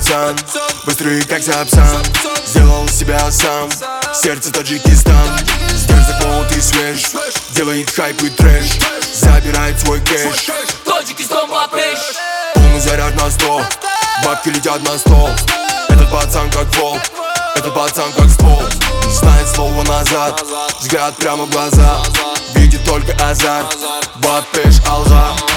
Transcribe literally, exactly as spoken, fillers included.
пацан, быстрый как Сапсан, сделал себя сам, сердце Таджикистан. Дерзок, молод и свеж, делает хайп и трэш, забирает свой кэш. Таджикистан лапеш. Полный заряд на сто, бабки летят на стол. Этот пацан как волк, этот пацан как ствол. Знает слово назад, взгляд прямо в глаза, видит только азарт. Бапеш алга.